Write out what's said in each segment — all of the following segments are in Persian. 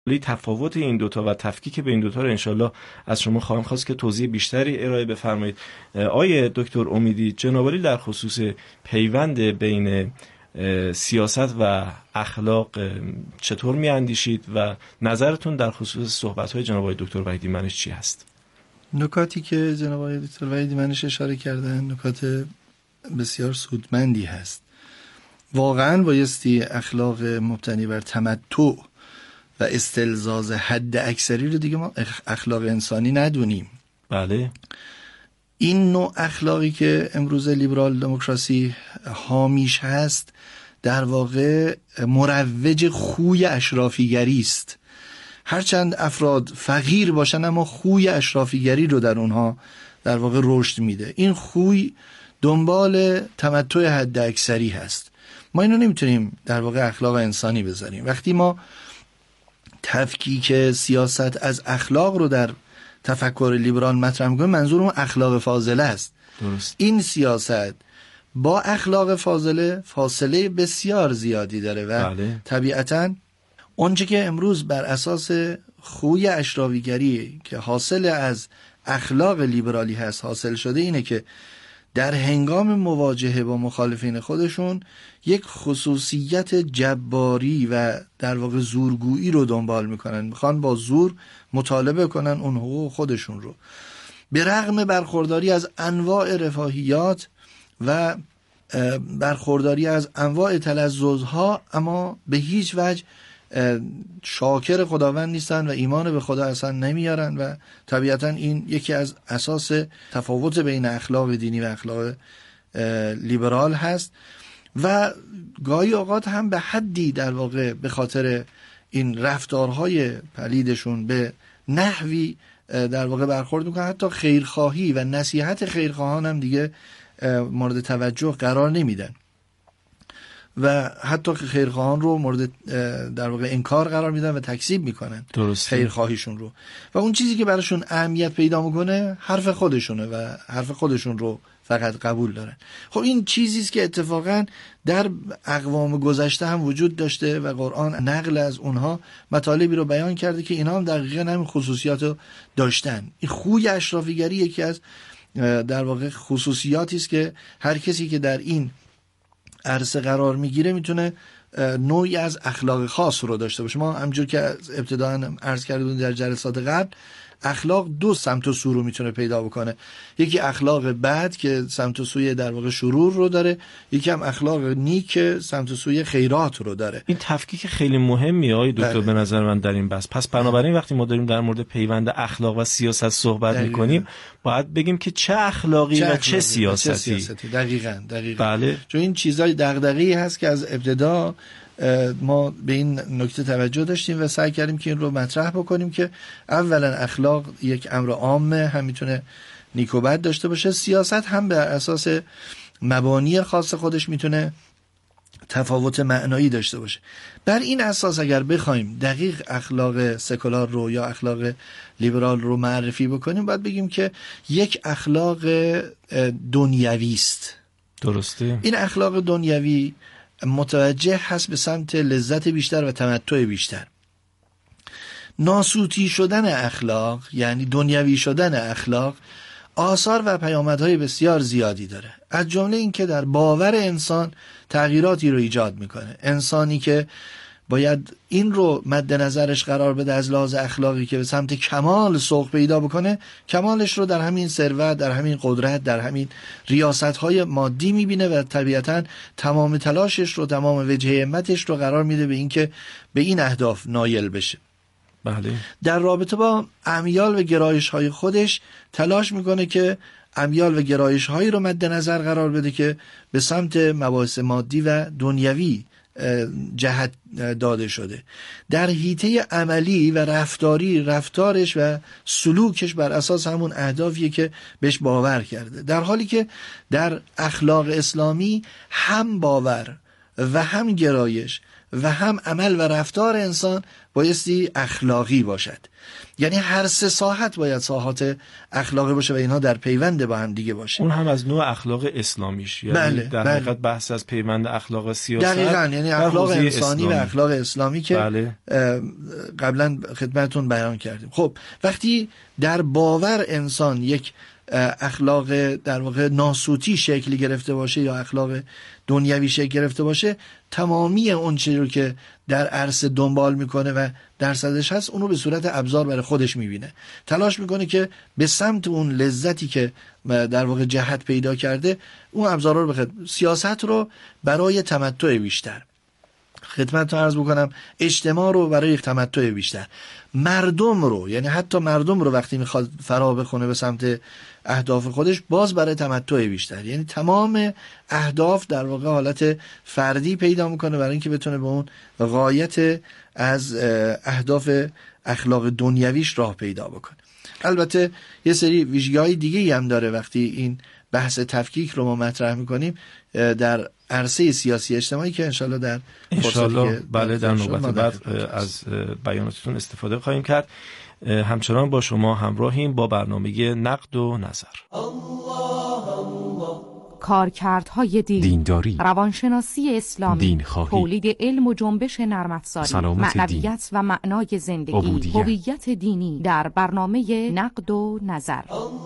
تفاوت این دوتا و تفکیک بین این دوتا رو انشالله از شما خواهم خواست که توضیح بیشتری ارائه بفرمایید. آیه دکتر امیدی، جناب عالی در خصوص پیوند بین سیاست و اخلاق چطور میاندیشید و نظرتون در خصوص صحبت‌های جناب آقای دکتر وحیدی منش چی هست؟ نکاتی که جناب آقای دکتر وحیدی منش اشاره کردن نکات بسیار سودمندی هست. واقعا بایستی اخلاق مبتنی بر تمتع و استلزاز حد اکثری رو دیگه ما اخلاق انسانی ندونیم. بله. این نوع اخلاقی که امروز لیبرال دموکراسی حامیش هست در واقع مروج خوی اشرافیگری است. هرچند افراد فقیر باشن اما خوی اشرافیگری رو در اونها در واقع رشد میده. این خوی دنبال تمتع حد اکثری هست. ما اینو نمیتونیم در واقع اخلاق انسانی بذاریم. وقتی ما تفکیک سیاست از اخلاق رو در تفکر لیبرال مطرح می‌کنیم، منظورم اخلاق فاضله است. درست. این سیاست با اخلاق فاضله فاصله بسیار زیادی داره و بله. طبیعتاً اونچه که امروز بر اساس خوی اشرافیگری که حاصل از اخلاق لیبرالی هست حاصل شده اینه که در هنگام مواجهه با مخالفین خودشون یک خصوصیت جباری و در واقع زورگویی رو دنبال میکنن، میخوان با زور مطالبه کنن اون حقوق خودشون رو، به رغم برخورداری از انواع رفاهیات و برخورداری از انواع تلذذها، اما به هیچ وجه شاکر خداوند نیستن و ایمان به خدا اصلا نمیارن و طبیعتا این یکی از اساس تفاوت بین اخلاق دینی و اخلاق لیبرال هست و گاهی اوقات هم به حدی در واقع به خاطر این رفتارهای پلیدشون به نحوی در واقع برخورد میکنن، حتی خیرخواهی و نصیحت خیرخواهان هم دیگه مورد توجه قرار نمیدن و حتی خیرخواهان رو مورد در واقع انکار قرار میدن و تکذیب میکنن. درسته. خیرخواهیشون رو و اون چیزی که براشون اهمیت پیدا میکنه حرف خودشونه و حرف خودشون رو فقط قبول دارن. خب این چیزی است که اتفاقا در اقوام گذشته هم وجود داشته و قرآن نقل از اونها مطالبی رو بیان کرده که اینا هم دقیقاً همین خصوصیات رو داشتن. این خوی اشرافیگری یکی از در واقع خصوصیاتی است که هر کسی که در این عرصه قرار میگیره میتونه نوعی از اخلاق خاص رو داشته باشه. ما همونجور که ابتداً عرض کردیم در جلسات قبل، اخلاق دو سمت و سو رو میتونه پیدا بکنه. یکی اخلاق بد که سمت و سوی در واقع شرور رو داره، یکی هم اخلاق نیک که سمت و سوی خیرات رو داره. این تفکیک خیلی مهمی آقای دکتر به نظر من در این بحث. پس بنابراین وقتی ما داریم در مورد پیوند اخلاق و سیاست صحبت میکنیم باید بگیم که چه اخلاقی و چه سیاستی. دقیقاً. بله. چون این چیزای دغدغه‌ای هست که از ابتدا ما به این نکته توجه داشتیم و سعی کردیم که این رو مطرح بکنیم که اولا اخلاق یک امر عامه، هم میتونه نیک و بد داشته باشه. سیاست هم بر اساس مبانی خاص خودش میتونه تفاوت معنایی داشته باشه. بر این اساس اگر بخوایم دقیق اخلاق سکولار رو یا اخلاق لیبرال رو معرفی بکنیم باید بگیم که یک اخلاق دنیوی است. درسته. این اخلاق دنیوی متوجه هست به سمت لذت بیشتر و تمتع بیشتر. ناسوتی شدن اخلاق یعنی دنیوی شدن اخلاق آثار و پیامدهای بسیار زیادی داره، از جمله این که در باور انسان تغییراتی رو ایجاد میکنه. انسانی که باید این رو مد نظرش قرار بده از لحاظ اخلاقی که به سمت کمال سوق پیدا بکنه، کمالش رو در همین ثروت، در همین قدرت، در همین ریاست‌های مادی میبینه و طبیعتاً تمام تلاشش رو، تمام وجه همتش رو قرار میده به این که به این اهداف نایل بشه. بله. در رابطه با امیال و گرایش‌های خودش تلاش میکنه که امیال و گرایش‌هایی رو مد نظر قرار بده که به سمت مباحث مادی و دنیوی جهت داده شده. در حیطه عملی و رفتارش و سلوکش بر اساس همون اهدافیه که بهش باور کرده، در حالی که در اخلاق اسلامی هم باور و هم گرایش و هم عمل و رفتار انسان بایستی اخلاقی باشد. یعنی هر سه ساحت باید ساحات اخلاقی باشه و اینها در پیوند با هم دیگه باشه. اون هم از نوع اخلاق اسلامیش، یعنی بله، در حقیقت بحث از پیوند اخلاق سیاست دقیقاً، یعنی اخلاق انسانی اسلامی و اخلاق اسلامی که بله. قبلا خدمتتون بیان کردیم. خب وقتی در باور انسان یک اخلاق در واقع ناسوتی شکلی گرفته باشه یا اخلاق دنیوی شکل گرفته باشه، تمامی اون چیزی رو که در عرصه دنبال میکنه و در صدرش هست اونو به صورت ابزار برای خودش میبینه، تلاش میکنه که به سمت اون لذتی که در واقع جهت پیدا کرده اون ابزارا رو بخواد. سیاست رو برای تمتع بیشتر، خدمتتون عرض بکنم اجتماع رو برای تمتع بیشتر، مردم رو، یعنی حتی مردم رو وقتی میخواد فرا بخونه به سمت اهداف خودش باز برای تمتع بیشتر، یعنی تمام اهداف در واقع حالت فردی پیدا میکنه برای اینکه بتونه به اون غایت از اهداف اخلاق دنیویش راه پیدا بکنه. البته یه سری ویژگی‌های دیگه‌ای هم داره وقتی این بحث تفکیک رو ما مطرح میکنیم در عرصه سیاسی اجتماعی که انشالله در بله در نوبت بعد از بیاناتتون استفاده خواهیم کرد. همچنان با شما همراهیم با برنامه نقد و نظر. کارکردهای دینداری، روانشناسی اسلامی، دینخواهی، تولید علم و جنبش نرم افزاری، معنویت و معنای زندگی، هویت دینی در برنامه نقد و نظر.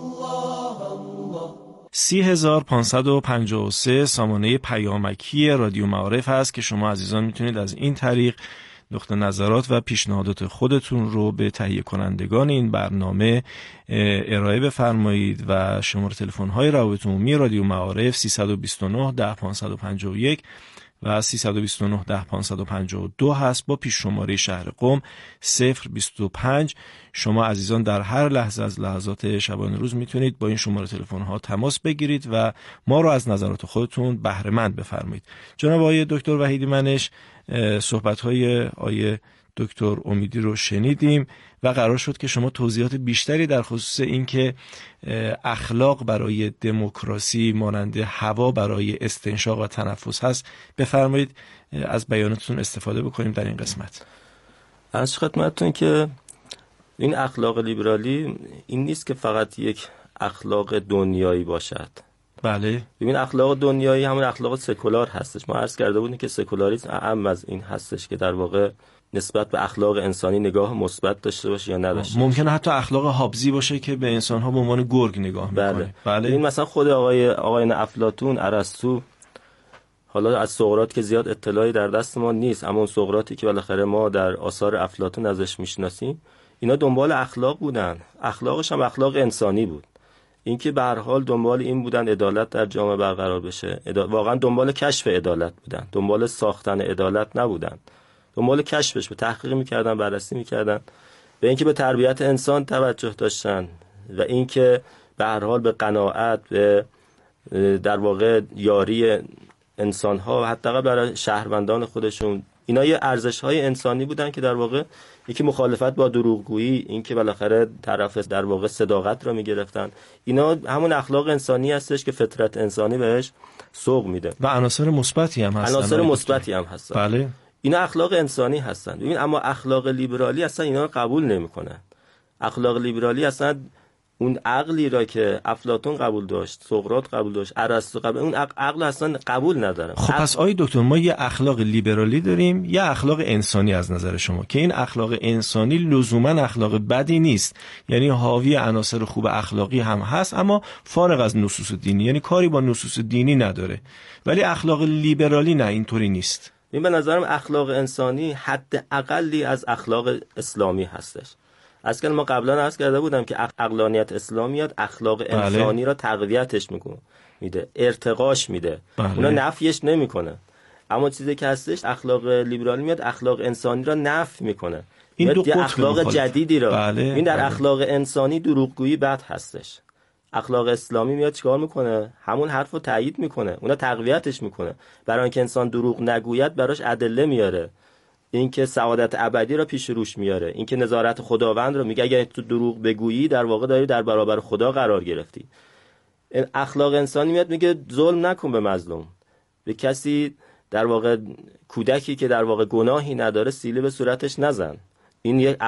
30553 سامانه پیامکی رادیو معارف هست که شما عزیزان میتونید از این طریق نقطه نظرات و پیشنهادات خودتون رو به تهیه کنندگان این برنامه ارائه بفرمایید و شماره تلفن های روابط عمومی رادیو معارف 329 10 551 و 329 10 552 هست با پیش شماره شهر قم 025. شما عزیزان در هر لحظه از لحظات شبانه روز میتونید با این شماره تلفن ها تماس بگیرید و ما رو از نظرات خودتون بهره مند بفرمایید. جناب آقای دکتر وحیدی منش صحبت های آقای دکتر امیدی رو شنیدیم و قرار شد که شما توضیحات بیشتری در خصوص این که اخلاق برای دموکراسی مانند هوا برای استنشاق و تنفس هست بفرمایید. از بیاناتتون استفاده بکنیم در این قسمت. عرض خدمتتون که این اخلاق لیبرالی این نیست که فقط یک اخلاق دنیایی باشد. بله. ببین اخلاق دنیایی همون اخلاق سکولار هستش. ما عرض کرده بودیم که سکولاریسم اعم از این هستش که در واقع نسبت به اخلاق انسانی نگاه مثبت داشته باشه یا نداشته. ممکنه حتی اخلاق هابزی باشه که به انسان‌ها به عنوان گرگ نگاه می‌کنه. بله. این مثلا خود آقایان افلاطون، ارسطو، حالا از سقراط که زیاد اطلاعی در دست ما نیست، اما اون سقراطی که بالاخره ما در آثار افلاطون ازش میشناسیم، اینا دنبال اخلاق بودن. اخلاقش هم اخلاق انسانی بود. اینکه به هر حال دنبال این بودن عدالت در جامعه برقرار بشه. واقعا دنبال کشف عدالت بودن. دنبال ساختن عدالت نبودن. دنبال کشفش، به تحقیق میکردن، بررسی میکردن، به اینکه به تربیت انسان توجه داشتن و اینکه به هر حال به قناعت، به در واقع یاری انسان‌ها و حتی برای شهروندان خودشون، اینا یه ارزش‌های انسانی بودن که در واقع یکی مخالفت با دروغگویی، این که بالاخره طرف در واقع صداقت رو میگرفتن، اینا همون اخلاق انسانی هستش که فطرت انسانی بهش سوق میده و عناصر مثبتی هم هستن. عناصر مثبتی هم هستن. بله. اینا اخلاق انسانی هستن. ببین اما اخلاق لیبرالی اصلا اینا رو قبول نمیکنن. اخلاق لیبرالی اصلا اون عقلی را که افلاطون قبول داشت، سقراط قبول داشت، ارسطو قبول، اون عقل اصلا قبول نداره. خب پس آقای دکتر ما یه اخلاق لیبرالی داریم، یه اخلاق انسانی از نظر شما که این اخلاق انسانی لزوما اخلاق بدی نیست، یعنی حاوی عناصر خوب اخلاقی هم هست اما فارغ از نصوص دینی، یعنی کاری با نصوص دینی نداره. ولی اخلاق لیبرالی نه، اینطوری نیست. این به نظرم اخلاق انسانی حد اقلی از اخلاق اسلامی هستش. از که ما قبلا عرض کرده بودم که عقلانیت اسلامیات اخلاق انسانی را تقویتش میده، ارتقاش میده، اونا نفیش نمیکنه. اما چیزی که هستش اخلاق لیبرالی میاد اخلاق انسانی را نفی میکنه. این دو اخلاق جدیدی را این در بله. اخلاق انسانی دروغگویی بد هستش. اخلاق اسلامی میاد چیکار میکنه؟ همون حرفو تایید میکنه، اونا تقویتش میکنه. برای اینکه انسان دروغ نگوید براش ادله میاره. اینکه سعادت ابدی را پیش روش میاره، اینکه نظارت خداوند رو میگه اگه تو دروغ بگویی در واقع داری در برابر خدا قرار گرفتی. این اخلاق انسانی میاد میگه ظلم نکن به مظلوم، به کسی در واقع کودکی که در واقع گناهی نداره سیلی به صورتش نزن. این یک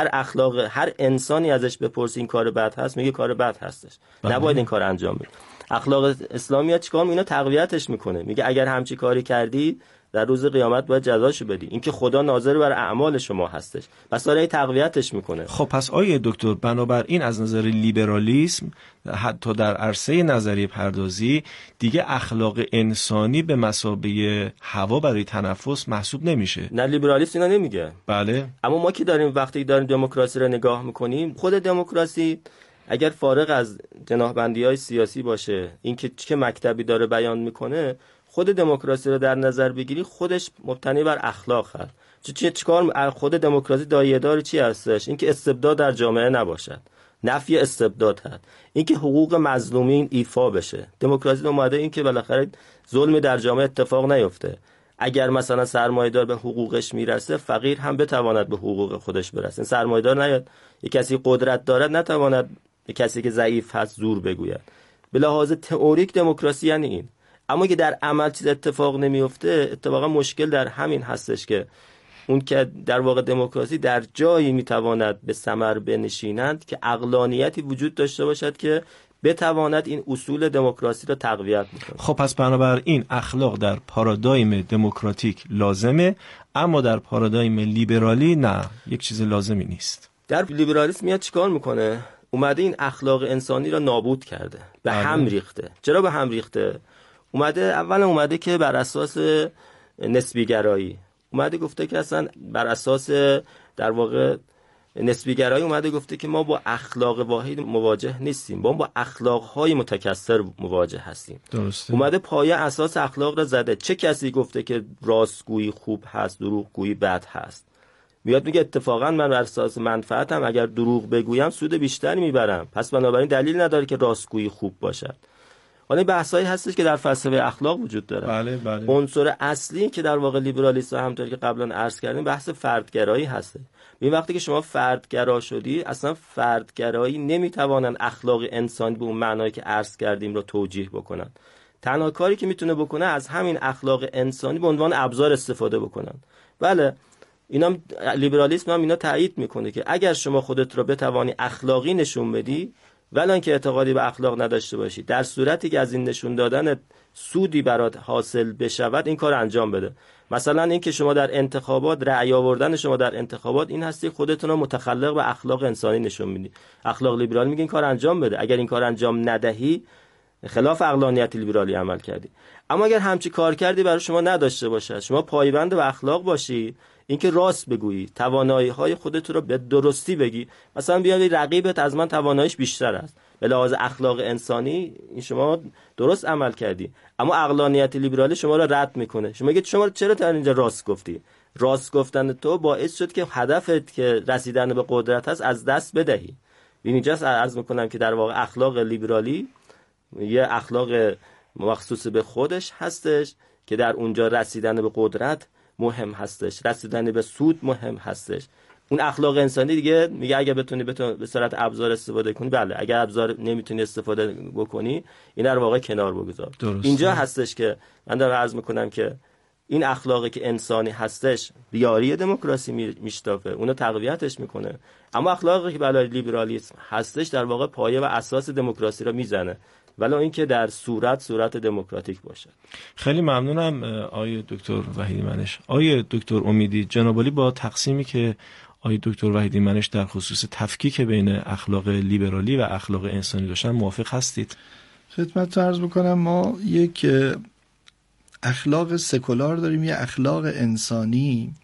هر انسانی ازش بپرسی این کار بد هست، میگه کار بد هستش، نباید این کار انجام بدی. اخلاق اسلامی چیکار میکنه؟ تقویتش میکنه، میگه اگر همچی کاری کردی در روز قیامت باید جزاشو بدی. اینکه خدا ناظر بر اعمال شما هستش، پس داره تقویتش میکنه. خب پس آیه دکتر، بنابراین از نظر لیبرالیسم حتی در عرصه نظریه پردازی دیگه اخلاق انسانی به مثابه هوا برای تنفس محسوب نمیشه. نه، لیبرالیسم اینا نمیگه. بله. اما ما که وقتی داریم دموکراسی رو نگاه میکنیم، خود دموکراسی اگر فارغ از جناحبندی‌های سیاسی باشه، اینکه چه مکتبی داره بیان میکنه، خود دموکراسی رو در نظر بگیری خودش مبتنی بر اخلاق هست. چیکار خود دموکراسی دایه‌دار چی هستش؟ اینکه استبداد در جامعه نباشد، نفی استبداد هست، اینکه حقوق مظلومین ایفا بشه. دموکراسی اومده اینکه بالاخره ظلم در جامعه اتفاق نیفته. اگر مثلا سرمایه‌دار به حقوقش میرسه، فقیر هم بتواند به حقوق خودش برسه. سرمایه‌دار نیاد یک کسی قدرت دارد نتواند یک کسی که ضعیف هست زور بگوید. به لحاظ تئوریک دموکراسی یعنی این. اما که در عمل چیز اتفاق نمیفته، اتفاقا مشکل در همین هستش که اون که در واقع دموکراسی در جایی میتواند به ثمر بنشیند که عقلانیتی وجود داشته باشد که بتواند این اصول دموکراسی را تقویت میکنه. خب پس بنابراین اخلاق در پارادایم دموکراتیک لازمه، اما در پارادایم لیبرالی نه، یک چیز لازمی نیست. در لیبرالیسم میاد چیکار میکنه؟ اومده این اخلاق انسانی را نابود کرده، به هم ریخته. چرا به هم ریخته؟ اومده که بر اساس نسبی گرایی اومده گفته که اصلا بر اساس در واقع نسبی گرایی اومده گفته که ما با اخلاق واحد مواجه نیستیم، با اخلاق‌های متکثر مواجه هستیم. درسته. اومده پایه اساس اخلاق را زده. چه کسی گفته که راستگویی خوب هست، دروغگویی بد هست؟ میاد میگه اتفاقا من بر اساس منفعتم اگر دروغ بگویم سود بیشتری میبرم، پس بنابراین دلیل نداره که راستگویی خوب باشد. حالا بحثایی هستش که در فلسفه اخلاق وجود داره. بله. عنصر اصلی که در واقع لیبرالیسم همونطور که قبلا عرض کردیم بحث فردگرایی هست. این وقتی که شما فردگرا شدی، اصلا فردگرایی نمیتوانن اخلاق انسانی به اون معنایی که عرض کردیم رو توجیه بکنن. تنها کاری که میتونه بکنه از همین اخلاق انسانی به عنوان ابزار استفاده بکنن. بله، اینا لیبرالیسم هم اینا تایید میکنه که اگر شما خودت رو بتوانی اخلاقی نشون بدی، ولان که اعتقادی به اخلاق نداشته باشی، در صورتی که از این نشون دادن سودی برات حاصل بشود این کار انجام بده. مثلا این که شما در انتخابات رأی آوردن شما در انتخابات این هستی خودتون رو متخلق به اخلاق انسانی نشون میدی. اخلاق لیبرال میگه این کار انجام بده. اگر این کار انجام ندهی خلاف عقلانیت لیبرالی عمل کردی. اما اگر همچی کار کردی برای شما نداشته باشه، شما پایبند به اخلاق باشی، اینکه راست بگویی، توانایی‌های خودت رو به درستی بگی. مثلا بیای رقیبت از من تواناییش بیشتر است، به لحاظ اخلاق انسانی این شما درست عمل کردی، اما عقلانیت لیبرالی شما رو رد میکنه. شما میگه شما چرا تا اینجا راست گفتی؟ راست گفتن تو باعث شد که هدفت که رسیدن به قدرت هست از دست بدهی. اینجا عرض میکنم که در واقع اخلاق لیبرالی یه اخلاق مخصوص به خودش هستش که در اونجا رسیدن به قدرت مهم هستش، رسیدن به سود مهم هستش. اون اخلاق انسانی دیگه میگه اگه بتونی به صورت ابزار استفاده کنی، بله، اگر ابزار نمیتونی استفاده بکنی اینا رو واقعا کنار بگذار. اینجا هستش که من دارم عرض میکنم که این اخلاقی که انسانی هستش بیاری دموکراسی میشتافه، اونو تقویتش میکنه. اما اخلاقی که برای لیبرالیسم هستش در واقع پایه و اساس دموکراسی رو میزنه، ولی اینکه در صورت دموکراتیک باشه. خیلی ممنونم آقای دکتر وحیدی منش. آقای دکتر امیدی، جناب عالی با تقسیمی که آقای دکتر وحیدی منش در خصوص تفکیک بین اخلاق لیبرالی و اخلاق انسانی داشتن موافق هستید؟ خدمت عرض بکنم ما یک اخلاق سکولار داریم، یه اخلاق انسانی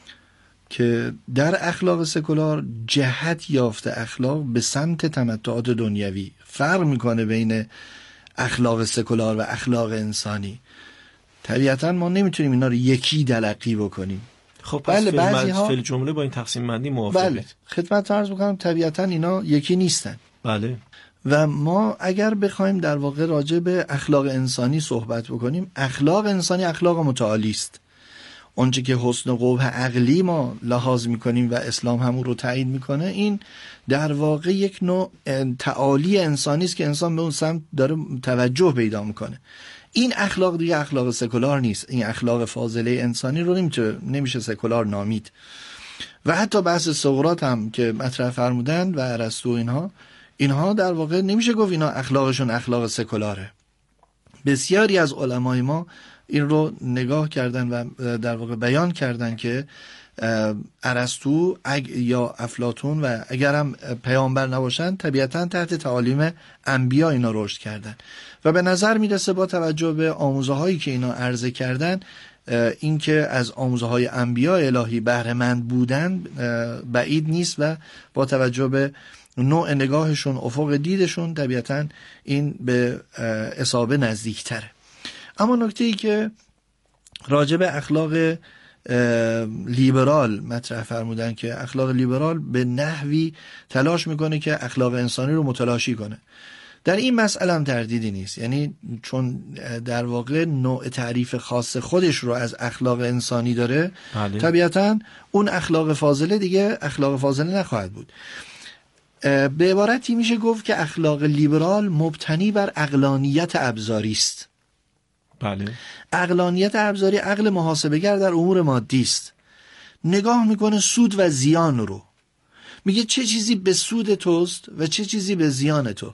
که در اخلاق سکولار جهت یافته اخلاق به سمت تمتعات دنیوی. فرق میکنه بین اخلاق سکولار و اخلاق انسانی. طبیعتا ما نمیتونیم اینا رو یکی تلقی بکنیم. خب پس فل جمله با این تقسیم بندی موافقید؟ بله، خدمت عرض بکنم طبیعتا اینا یکی نیستن. بله. و ما اگر بخوایم در واقع راجع به اخلاق انسانی صحبت بکنیم، اخلاق انسانی اخلاق متعالی است. اونچه که حسن و قبح عقلی ما لحاظ میکنیم و اسلام همون رو تایید میکنه، این در واقع یک نوع تعالی انسانی است که انسان به اون سمت داره توجه پیدا میکنه. این اخلاق دیگه اخلاق سکولار نیست. این اخلاق فاضله انسانی رو نمیشه سکولار نامید. و حتی بحث سقراط هم که مطرح فرمودند و ارسطو اینها در واقع نمیشه گفت اینا اخلاقشون اخلاق سکولاره. بسیاری از علمای ما این رو نگاه کردن و در واقع بیان کردن که ارسطو یا افلاطون و اگرم پیامبر نباشن طبیعتا تحت تعالیم انبیا اینا رشد کردن و به نظر میرسه با توجه به آموزه هایی که اینا عرضه کردن این که از آموزه های انبیا الهی بهره مند بودن بعید نیست و با توجه به نوع نگاهشون، افق دیدشون، طبیعتا این به اصابه نزدیکتره. اما نکته ای که راجع به اخلاق لیبرال مطرح فرمودن که اخلاق لیبرال به نحوی تلاش میکنه که اخلاق انسانی رو متلاشی کنه. در این مسئله هم تردیدی نیست، یعنی چون در واقع نوع تعریف خاص خودش رو از اخلاق انسانی داره بله. طبیعتا اون اخلاق فاضله دیگه اخلاق فاضله نخواهد بود. به عبارتی میشه گفت که اخلاق لیبرال مبتنی بر عقلانیت ابزاری است. بله. عقلانیت ابزاری عقل محاسبه‌گر در امور مادی است. نگاه میکنه سود و زیان رو، میگه چه چیزی به سود توست و چه چیزی به زیان تو.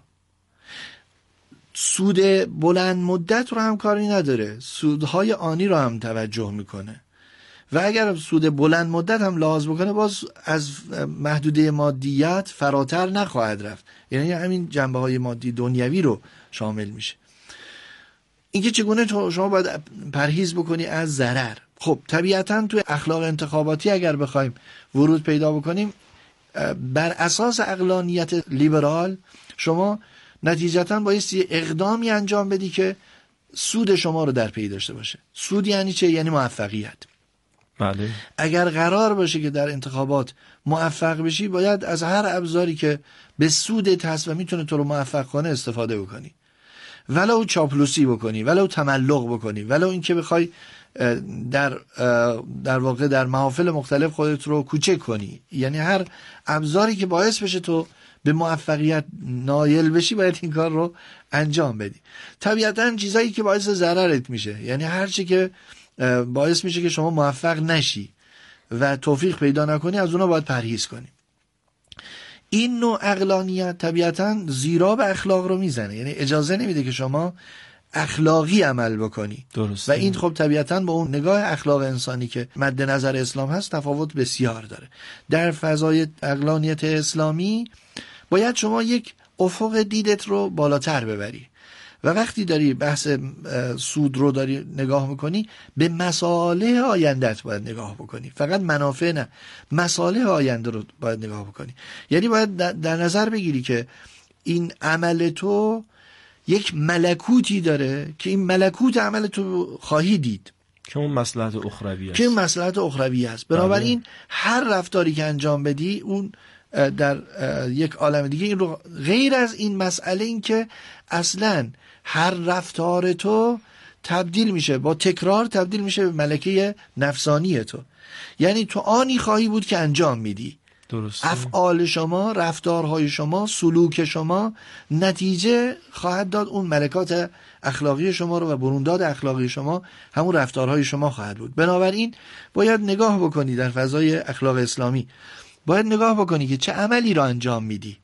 سود بلند مدت رو هم کاری نداره، سودهای آنی رو هم توجه میکنه و اگر سود بلند مدت هم لحاظ بکنه باز از محدوده مادیت فراتر نخواهد رفت، یعنی همین جنبه های مادی دنیوی رو شامل میشه. اینکه چگونه شما باید پرهیز بکنی از ضرر. خب طبیعتا توی اخلاق انتخاباتی اگر بخوایم ورود پیدا بکنیم بر اساس عقلانیت لیبرال شما نتیجتا بایستی اقدامی انجام بدی که سود شما رو در پی داشته باشه. سود یعنی چه؟ یعنی موفقیت. بله. اگر قرار باشه که در انتخابات موفق بشی باید از هر ابزاری که به سودت هست و میتونه تو رو موفق کنه استفاده بکنی، ولو چاپلوسی بکنی، ولو تملق بکنی، ولو اینکه بخوای در واقع در محافل مختلف خودت رو کوچک کنی، یعنی هر ابزاری که باعث بشه تو به موفقیت نایل بشی باید این کار رو انجام بدی. طبیعتا چیزایی که باعث ضررت میشه، یعنی هر چی که باعث میشه که شما موفق نشی و توفیق پیدا نکنی از اونا باید پرهیز کنی. این نوع عقلانیت طبیعتا زیرا به اخلاق رو میزنه، یعنی اجازه نمیده که شما اخلاقی عمل بکنی. درست. و این خب طبیعتا با اون نگاه اخلاق انسانی که مد نظر اسلام هست تفاوت بسیار داره. در فضای عقلانیت اسلامی باید شما یک افق دیدت رو بالاتر ببری و وقتی داری بحث سود رو داری نگاه میکنی به مصالح آیندت باید نگاه بکنی، فقط منافع نه، مصالح آینده رو باید نگاه بکنی. یعنی باید در نظر بگیری که این عمل تو یک ملکوتی داره که این ملکوت عمل تو خواهی دید که اون مصلحت اخروی است. بنابراین هر رفتاری که انجام بدی اون در یک عالم دیگه این رو غیر از این مسئله این که اصلا هر رفتار تو تبدیل میشه با تکرار تبدیل میشه به ملکه نفسانی تو، یعنی تو آنی خواهی بود که انجام میدی. درست. افعال شما، رفتارهای شما، سلوک شما نتیجه خواهد داد اون ملکات اخلاقی شما رو و برونداد اخلاقی شما همون رفتارهای شما خواهد بود. بنابراین باید نگاه بکنی در فضای اخلاق اسلامی، باید نگاه بکنی که چه عملی رو انجام میدی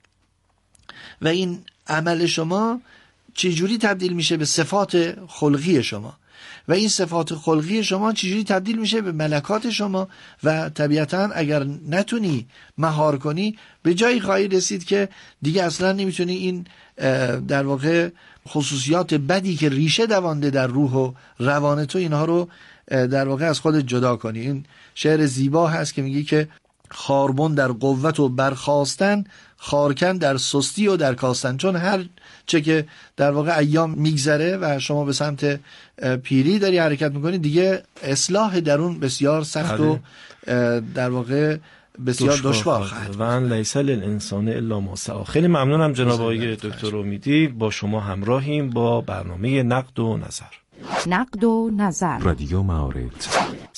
و این عمل شما چجوری تبدیل میشه به صفات خلقی شما و این صفات خلقی شما چجوری تبدیل میشه به ملکات شما و طبیعتا اگر نتونی مهار کنی به جایی خواهی رسید که دیگه اصلا نمیتونی این در واقع خصوصیات بدی که ریشه دوانده در روح و روان تو اینها رو در واقع از خودت جدا کنی. این شعر زیبا هست که میگی که خاربن در قوت و برخاستن، خارکن در سستی و در کاستن. چون هر چه که در واقع ایام میگذره و شما به سمت پیری داری حرکت میکنی دیگه اصلاح درون بسیار سخت و در واقع بسیار دشوار خواهد و ان لیس للانسان الا ما سعی. خیلی ممنونم جناب آقای دکتر امیدی. با شما همراهیم با برنامه نقد و نظر. نقد و نظر. رادیو معارف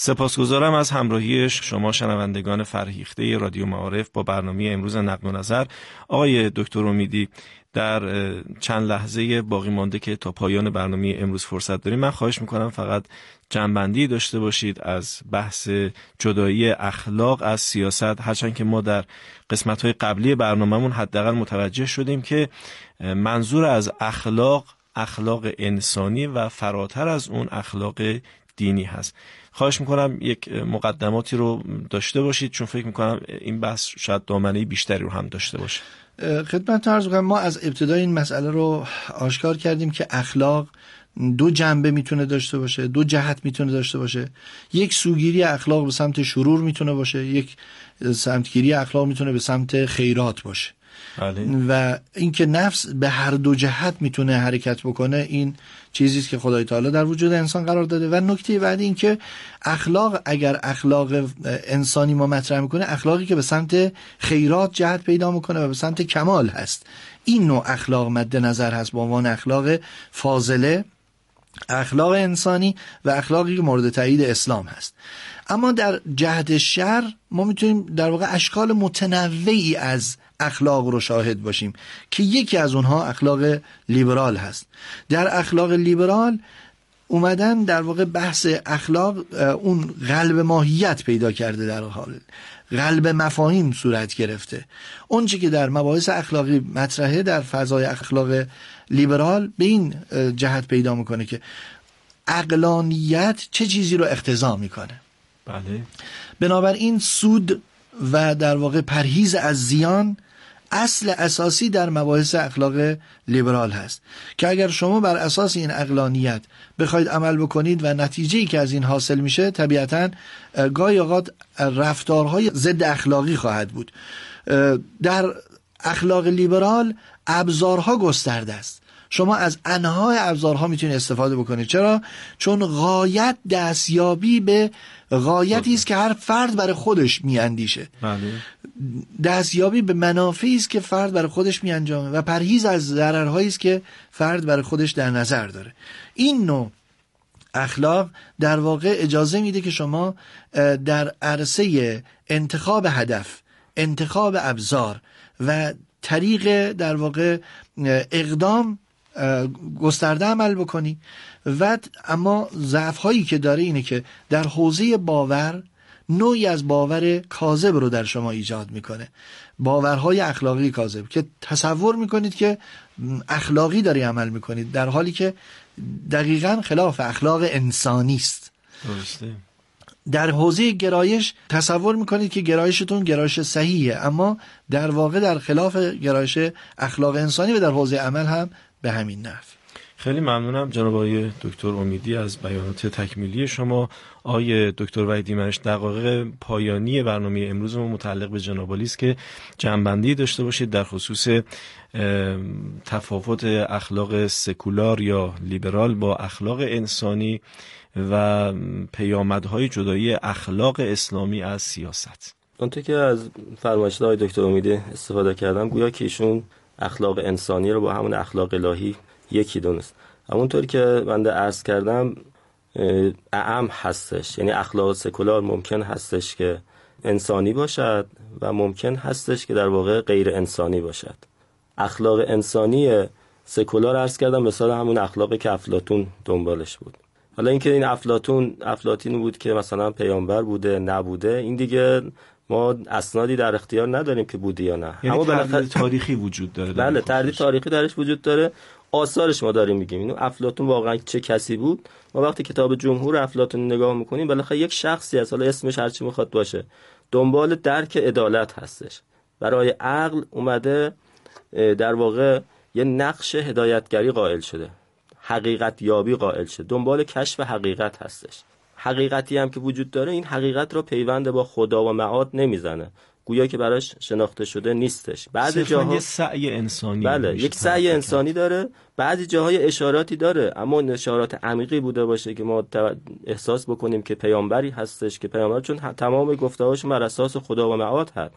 سپاسگزارم از همراهی شما شنوندگان فرهیخته رادیو معارف با برنامه امروز نقد و نظر. آقای دکتر امیدی، در چند لحظه باقی مانده که تا پایان برنامه امروز فرصت داریم، من خواهش میکنم فقط جنبندی داشته باشید از بحث جدایی اخلاق از سیاست، هرچند که ما در قسمت‌های قبلی برنامه‌مون حداقل متوجه شدیم که منظور از اخلاق انسانی و فراتر از اون اخلاق دینی هست. خواهش میکنم یک مقدماتی رو داشته باشید، چون فکر میکنم این بحث شاید دامنه بیشتری رو هم داشته باشه. خدمت عرض کنم، ما از ابتدای این مسئله رو آشکار کردیم که اخلاق دو جنبه میتونه داشته باشه، دو جهت میتونه داشته باشه. یک سوگیری اخلاق به سمت شرور میتونه باشه، یک سمتگیری اخلاق میتونه به سمت خیرات باشه. بله. و اینکه نفس به هر دو جهت میتونه حرکت بکنه، این چیزی است که خدای تعالی در وجود انسان قرار داده. و نکته بعدی این که اخلاق، اگر اخلاق انسانی ما مطرح میکنه، اخلاقی که به سمت خیرات جهت پیدا میکنه و به سمت کمال هست، این نوع اخلاق مد نظر هست به عنوان اخلاق فاضله، اخلاق انسانی و اخلاقی که مورد تایید اسلام هست. اما در جهت شر ما میتونیم در واقع اشکال متنوعی از اخلاق رو شاهد باشیم که یکی از اونها اخلاق لیبرال هست. در اخلاق لیبرال اومدن در واقع بحث اخلاق اون قلب ماهیت پیدا کرده، در حال قلب مفاهیم صورت گرفته. اون چی که در مباحث اخلاقی مطرحه در فضای اخلاق لیبرال به این جهت پیدا میکنه که عقلانیت چه چیزی رو اقتضا میکنه. بله. بنابراین سود و در واقع پرهیز از زیان اصل اساسی در مباحث اخلاق لیبرال هست که اگر شما بر اساس این عقلانیت بخواید عمل بکنید و نتیجه‌ای که از این حاصل میشه طبیعتاً گاهی اوقات رفتارهای ضد اخلاقی خواهد بود. در اخلاق لیبرال ابزارها گسترده است، شما از انواع ابزارها میتونید استفاده بکنید. چرا؟ چون غایت دستیابی به غایتی است که هر فرد برای خودش میاندیشه. بله. دستیابی به منافعی است که فرد برای خودش میانجامه و پرهیز از ضررهایی است که فرد برای خودش در نظر داره. این نوع اخلاق در واقع اجازه میده که شما در عرصه انتخاب هدف، انتخاب ابزار و طریق در واقع اقدام گسترده عمل بکنی. و اما ضعف هایی که داره اینه که در حوزه باور نوعی از باور کاذب رو در شما ایجاد میکنه، باورهای اخلاقی کاذب که تصور میکنید که اخلاقی داری عمل میکنید، در حالی که دقیقاً خلاف اخلاق انسانی است. درسته. در حوزه گرایش تصور میکنید که گرایشتون گرایش صحیحه، اما در واقع در خلاف گرایش اخلاق انسانی و در حوزه عمل هم به همین نحو. خیلی ممنونم جناب آقای دکتر امیدی از بیانات تکمیلی شما. آقای دکتر وحیدی منش، دقایق پایانی برنامه امروز ما متعلق به جناب عالی است که جنبندی داشته باشید در خصوص تفاوت اخلاق سکولار یا لیبرال با اخلاق انسانی و پیامدهای جدایی اخلاق اسلامی از سیاست. اونطور که از فرمایشات آقای دکتر امیدی استفاده کردم، گویا که ایشون اخلاق انسانی رو با همون اخلاق الهی یکی دونست. همونطور که بنده عرض کردم اعم هستش، یعنی اخلاق سکولار ممکن هستش که انسانی باشد و ممکن هستش که در واقع غیر انسانی باشد. اخلاق انسانی سکولار عرض کردم مثال همون اخلاقی که افلاطون دنبالش بود. حالا اینکه این افلاطون بود که مثلا پیامبر بوده نبوده، این دیگه ما اسنادی در اختیار نداریم که بوده یا نه. یعنی تردید تاریخی وجود داره. بله، تردید تاریخی درش وجود داره. آثارش ما داریم میگیم اینو افلاطون واقعا چه کسی بود. ما وقتی کتاب جمهور افلاطون نگاه میکنیم، بالاخره یک شخصی هست، حالا اسمش هر چی میخواد باشه، دنبال درک عدالت هستش. برای عقل اومده در واقع یه نقش هدایتگری قائل شده، حقیقت یابی قائل شده، دنبال کشف حقیقت هستش. حقیقتی هم که وجود داره، این حقیقت رو پیوند با خدا و معاد نمیزنه، گویا که براش شناخته شده نیستش. بعضی جاها سعی انسانی، بله، یک سعی انسانی داره، بعضی جاهای اشاراتی داره، اما این اشارات عمیقی بوده باشه که ما احساس بکنیم که پیامبری هستش، که پیامبر چون تمام گفته‌هاش بر اساس خدا و معاد هست.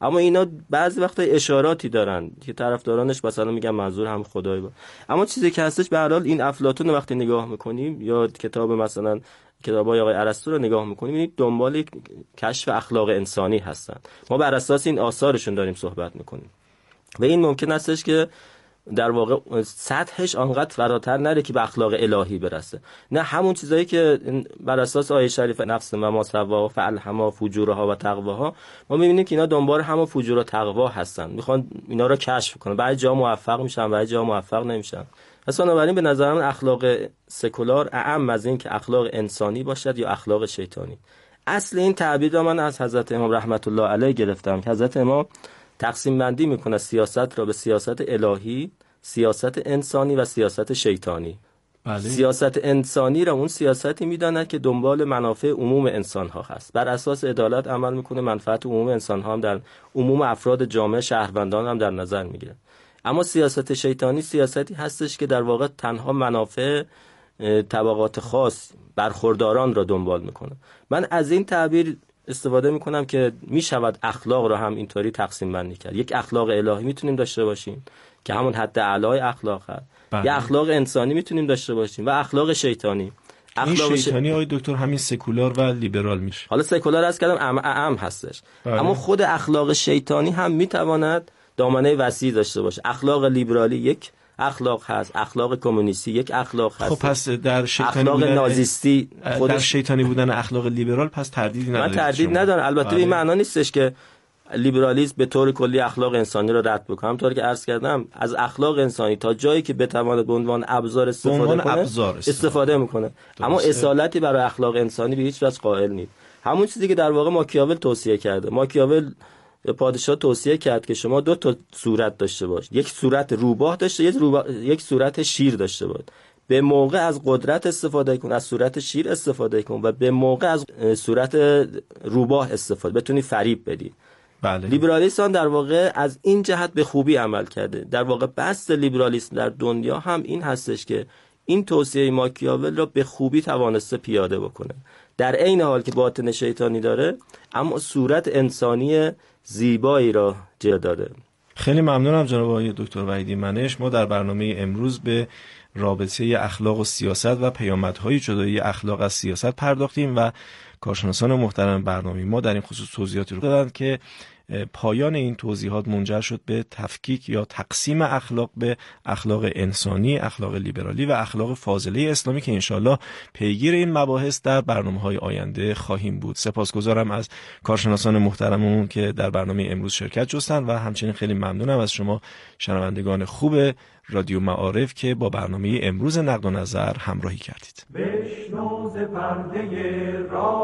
اما اینا بعضی وقتا اشاراتی دارن که طرفدارانش مثلا میگن منظور هم خدای با. اما چیزی که هستش به هر حال این افلاطون وقتی نگاه میکنیم یا کتاب مثلا کتابای آقای ارسطو رو نگاه میکنیم می‌بینید دنبال کشف اخلاق انسانی هستن. ما بر اساس این آثارشون داریم صحبت میکنیم و این ممکن استش که در واقع سطحش آنقدر فراتر نره که به اخلاق الهی برسه، نه همون چیزایی که بر اساس آیه شریف نفس و ما سوا و فالهمها فجورها و تقواها ما می‌بینیم که اینا دنبال همون فجور و تقوا هستن، میخوان اینا رو کشف کنن. بعضی جا موفق میشن، بعضی جا موفق نمیشن. پس بنابراین به نظر من اخلاق سکولار اعم از این که اخلاق انسانی باشد یا اخلاق شیطانی. اصل این تعبیر را من از حضرت امام رحمت الله علیه گرفتم که حضرت امام تقسیم بندی میکنه سیاست را به سیاست الهی، سیاست انسانی و سیاست شیطانی. بله. سیاست انسانی را اون سیاستی میداند که دنبال منافع عموم انسان ها هست، بر اساس عدالت عمل میکنه، منفعت عموم انسان ها هم در عموم افراد جامعه شهروندان هم در نظر میگیره. اما سیاست شیطانی سیاستی هستش که در واقع تنها منافع طبقات خاص برخورداران را دنبال میکنه. من از این تعبیر استفاده میکنم که میشود اخلاق را هم اینطوری تقسیم بندی کرد. یک اخلاق الهی میتونیم داشته باشیم که همون حد اعلای اخلاق هست، یا اخلاق انسانی میتونیم داشته باشیم و اخلاق شیطانی. اخلاق شیطانی آقای دکتر همین سکولار و لیبرال میشه. حالا سکولار از کردم اعم هستش. اما خود اخلاق شیطانی هم میتواند دامنه وسیع داشته باشه. اخلاق لیبرالی یک اخلاق هست، اخلاق کمونیستی یک اخلاق هست. خب پس در شیطانی اخلاق بودن نازیستی در شیطانی بودن اخلاق لیبرال پس تردیدی نداره. من تردید ندارم. البته بله. این معنا نیستش که لیبرالیسم به طور کلی اخلاق انسانی رو رد بکنه. همونطور که عرض کردم از اخلاق انسانی تا جایی که بتواند به عنوان ابزار استفاده میکنه. اما اصالتی برای اخلاق انسانی به هیچ وجه قائل نیست. همون چیزی که در واقع ماکیاول توصیه کرده. ماکیاول به پادشاه توصیه کرد که شما 2 تا صورت داشته باش، یک صورت روباه داشته، یک صورت شیر داشته باش. به موقع از قدرت استفاده کن، از صورت شیر استفاده کن و به موقع از صورت روباه استفاده، بتونی فریب بدی. بله. لیبرالیسم در واقع از این جهت به خوبی عمل کرده. در واقع بحث لیبرالیسم در دنیا هم این هستش که این توصیه ماکیاول را به خوبی توانسته پیاده بکنه، در عین حال که باطن شیطانی داره اما صورت انسانی زیبایی را جا داده. خیلی ممنونم جناب آقای دکتر وحیدی منش. ما در برنامه امروز به رابطه اخلاق و سیاست و پیامدهای جدایی اخلاق از سیاست پرداختیم و کارشناسان محترم برنامه ما در این خصوص توضیحاتی رو دادند که پایان این توضیحات منجر شد به تفکیک یا تقسیم اخلاق به اخلاق انسانی، اخلاق لیبرالی و اخلاق فاضله اسلامی که انشالله پیگیر این مباحث در برنامه‌های آینده خواهیم بود. سپاسگزارم از کارشناسان محترممون که در برنامه امروز شرکت جستن و همچنین خیلی ممنونم از شما شنوندگان خوب رادیو معارف که با برنامه امروز نقد و نظر همراهی کردید. بشنو ز پرده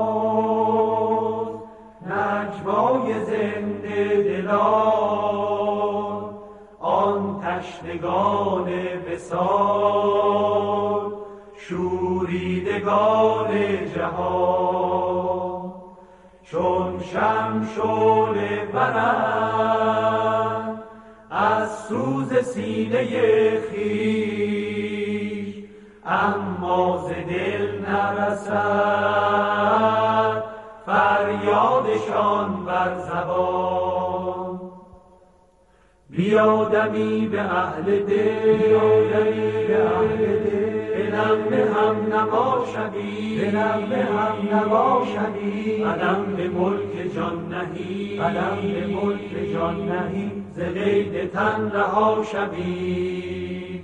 راز نجوای زنده دلان، آن تشنگان وصال شوریدگان جهان، چون شمع شعله برند از سوز سینه خویش، اما ز دل نرسد فریادشان بر زبان. بیادمی به اهل دل، به نغمه هم نوا شوی، قدم به ملک جان نهی، ز قید تن رها شوی.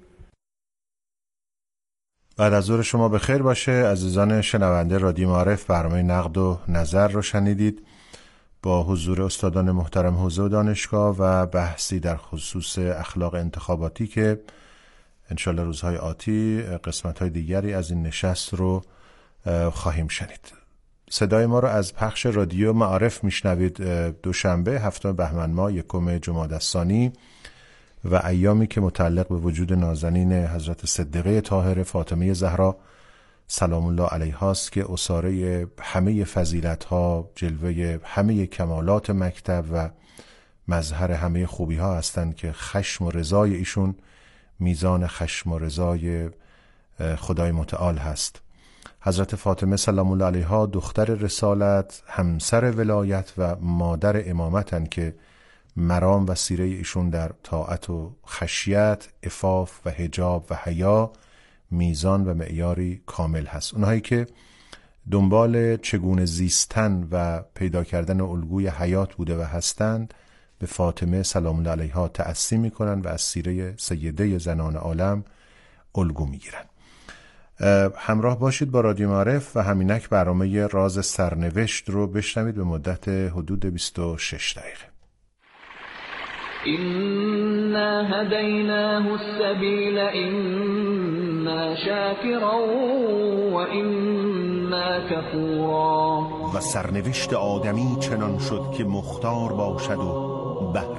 بعد از ظهر شما بخیر باشه عزیزان شنونده رادیو معارف. برنامه نقد و نظر رو شنیدید با حضور استادان محترم حوزه و دانشگاه و بحثی در خصوص اخلاق انتخاباتی که انشالله روزهای آتی قسمت‌های دیگری از این نشست رو خواهیم شنید. صدای ما رو از پخش رادیو معارف میشنوید دوشنبه 7 بهمن ماه 1 جمادی الثانی و ایامی که متعلق به وجود نازنین حضرت صدیقه طاهره فاطمه زهرا سلام الله علیها است که اساره همه فضیلت‌ها، جلوه همه کمالات مکتب و مظهر همه خوبی‌ها هستند که خشم و رضای ایشون میزان خشم و رضای خدای متعال هست حضرت فاطمه سلام الله علیها دختر رسالت، همسر ولایت و مادر امامتن که مرام و سیره ایشون در طاعت و خشیت، عفاف و حجاب و حیا میزان و معیاری کامل هست. اونهایی که دنبال چگونه زیستن و پیدا کردن الگوی حیات بوده و هستند به فاطمه سلام الله علیها تأسی میکنن و از سیره سیده زنان عالم الگو میگیرن. همراه باشید با رادیو معارف و همینک برنامه راز سرنوشت رو بشنوید به مدت حدود 26 دقیقه. إنا هديناه السبيل إما شاكرا وإما كفورا. و سرنوشت آدمی چنان شد که مختار باشد و